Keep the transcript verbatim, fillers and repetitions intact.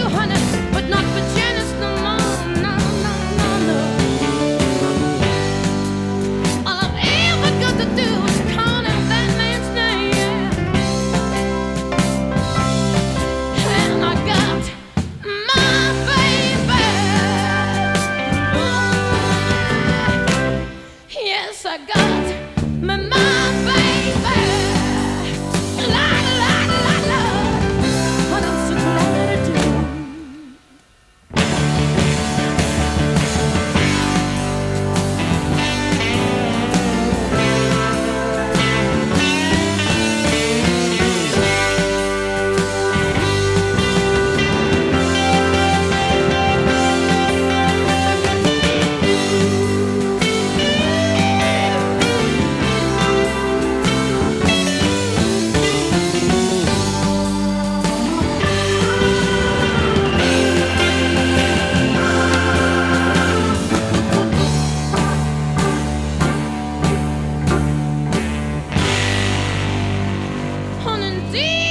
honey, but not for Janice no more. No, no, no, no. All I've ever got to do is call out that man's name. And I got my baby. Oh, yes, I got my, my baby. La, la, la, la. What else would you like me to do? Honey, dear.